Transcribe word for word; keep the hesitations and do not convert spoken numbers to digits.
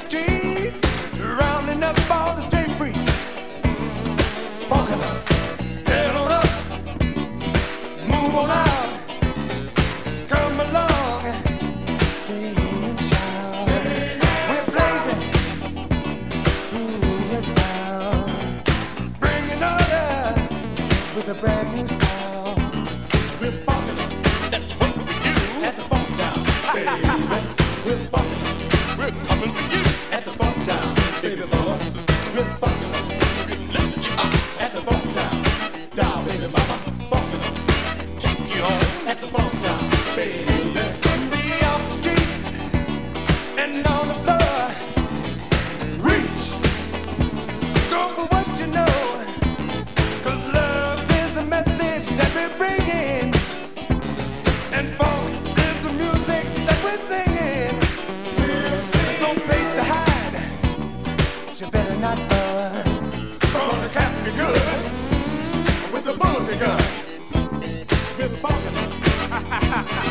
streets, rounding up all the street freaks. Funkin' up, get on up, move on out, come along, sing and shout. We're blazing through the town, bringing order with a brand new sound. We're funkin' up, that's what we do at the Funk Down, baby. We're funkin' up, we're coming for you at the Funk Down, baby mama. We're funkin' up, we're lifting you up at the Funk Down, down, baby mama. Funkin' up, take you home at the Funk Down, baby. Be on the streets and on the floor, reach, go for what you know, 'cause love is the message that we're bringing, and funk is the music that we're singing. There's no place to hide, you better not run. Gonna cap you good with a bullet gun. We're funkin' up.